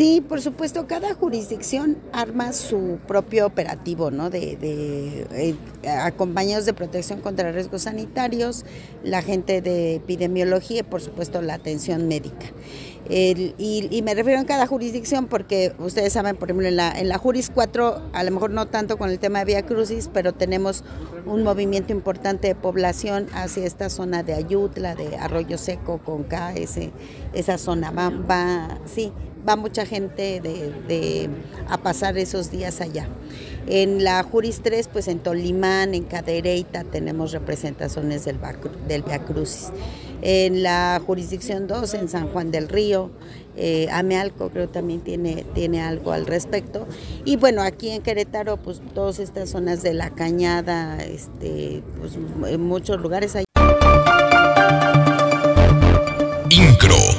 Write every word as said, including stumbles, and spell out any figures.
Sí, por supuesto, cada jurisdicción arma su propio operativo, ¿no? De, de eh, acompañados de protección contra riesgos sanitarios, la gente de epidemiología y, por supuesto, la atención médica. El, y, y me refiero en cada jurisdicción porque ustedes saben, por ejemplo, en la, en la Juris cuatro, a lo mejor no tanto con el tema de Vía Crucis, pero tenemos un movimiento importante de población hacia esta zona de Ayutla, de Arroyo Seco, Conca, ese, esa zona. Va, va, sí, va mucha gente de, de, a pasar esos días allá. En la Juris tres, pues en Tolimán, en Cadereyta, tenemos representaciones del, del Vía Crucis. En la jurisdicción dos, en San Juan del Río, eh, Amealco creo también tiene, tiene algo al respecto. Y bueno, aquí en Querétaro, pues todas estas zonas de la Cañada, este, pues en muchos lugares hay. Incro.